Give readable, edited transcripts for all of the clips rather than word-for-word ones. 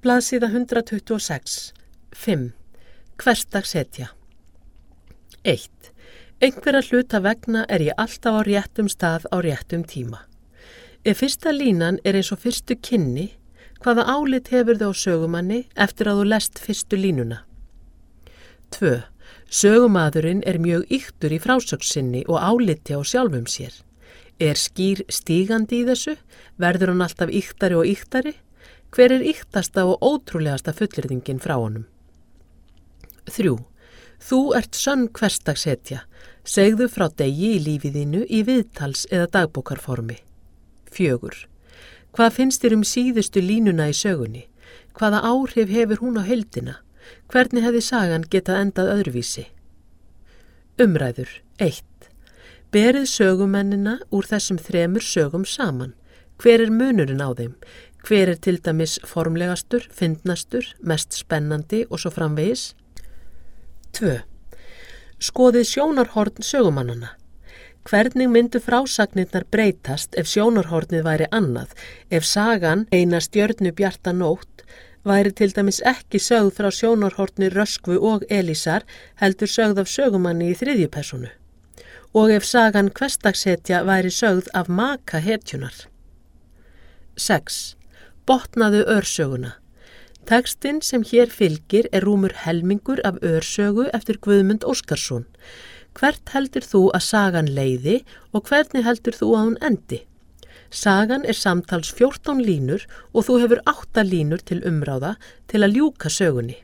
Blaðsíða 126. 5. Hversdagshetja. 1. Einhverja hluta vegna er ég alltaf á réttum stað á réttum tíma. Ef fyrsta línan er eins og fyrstu kynni, hvaða álit hefur þau á sögumanni eftir að þú lest fyrstu línuna? 2. Sögumadurinn er mjög ýktur í frásögn sinni og áliti á sjálfum sér. Er skýr stígandi í þessu? Verður hann alltaf ýktari og ýktari? Hver er ýktasta og ótrúlegasta fullyrðingin frá honum? 3. Þú ert sönn hversdagshetja. Segðu frá degi í lífi þínu í viðtals- eða dagbókarformi. 4. Hvað finnst þér síðustu línuna í sögunni? Hvaða áhrif hefur hún á heildina? Hvernig hefði sagan getað endað öðruvísi? Umræður. 1. Berið sögumennina úr þessum 3 sögum saman. Hver er munurinn á þeim? Hver er til dæmis formlegastur, fyndnastur, mest spennandi og svo framvegis? 2. Skoðið sjónarhorn sögumannana. Hvernig myndu frásagnirnar breytast ef sjónarhornið væri annað, ef sagan eina stjörnubjarta nótt væri til dæmis ekki sögð frá sjónarhorni Röskvu og Elísar, heldur sögð af sögumanni í 3. persónu? Og ef sagan hversdagshetja væri sögð af maka hetjunar? 6. Botnaðu örsöguna. Tekstinn sem hér fylgir er rúmur helmingur af örsögu eftir Guðmund Óskarsson. Hvert heldur þú að sagan leiði og hvernig heldur þú að hún endi? Sagan er samtals 14 línur og þú hefur 8 línur til umráða til að ljúka sögunni.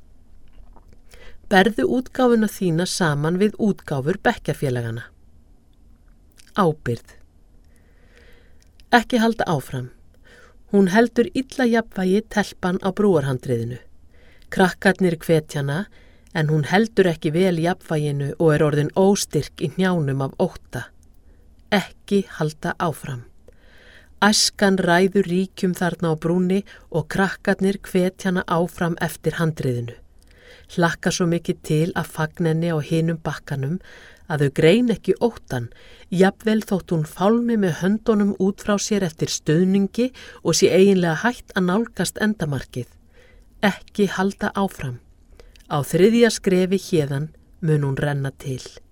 Berðu útgáfuna þína saman við útgáfur bekkjarfélagana. Ábyrgð. Ekki halda áfram. Hún heldur illa jafnvægi telpan á brúarhandriðinu. Krakkarnir hvetjana, en hún heldur ekki vel jafnvæginu og er orðin óstyrk í hnjánum af ótta. Ekki halda áfram. Æskan ræður ríkjum þarna á brúnni og krakkarnir hvetjana áfram eftir handriðinu. Hlakka svo mikið til að fagnenni á hinum bakkanum að þau grein ekki óttan, jafnvel þótt hún fálmi með höndunum út frá sér eftir stuðningi og sé eiginlega hætt að nálgast endamarkið. Ekki halda áfram. Á 3. skrefi héðan mun hún renna til.